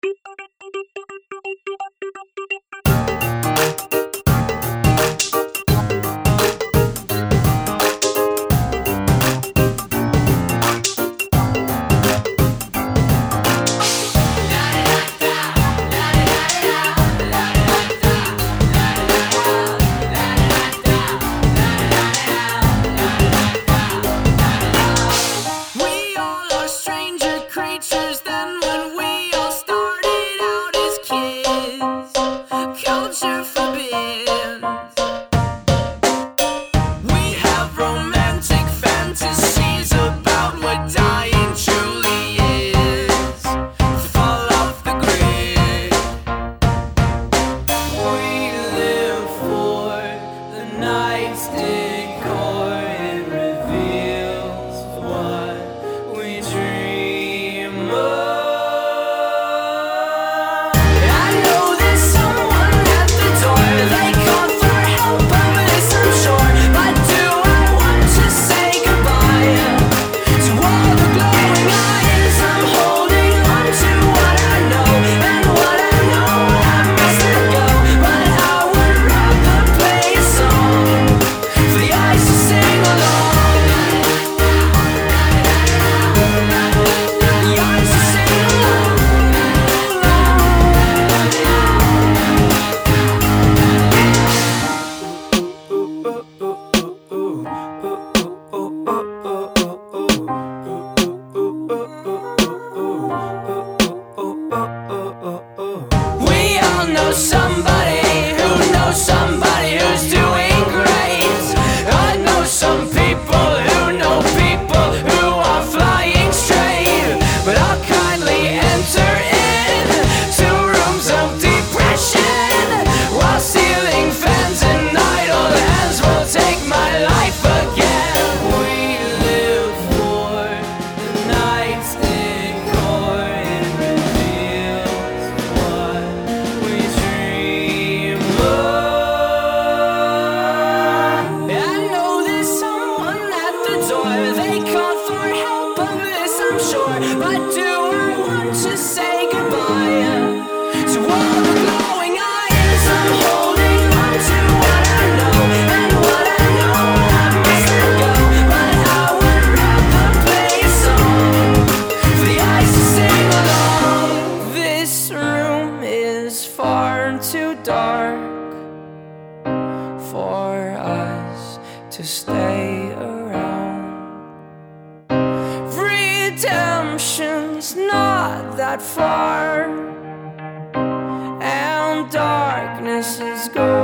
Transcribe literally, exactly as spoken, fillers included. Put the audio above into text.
Somebody who knows somebody who's doing great. I know some people who know people who are flying straight. But I'll kindly enter in to rooms of depression, while ceiling fans and idle hands will take my life again. We live for the night's decor. It reveals what we dream. I know there's someone at the door. They call for help of this, I'm sure. But do I want to say goodbye to all the glowing eyes? I'm holding on to what I know, and what I know I must let go. But I would rather play a song for the eyes to sing along. This room is far too dark for us to stay around. Redemption's not that far, and darkness is gone.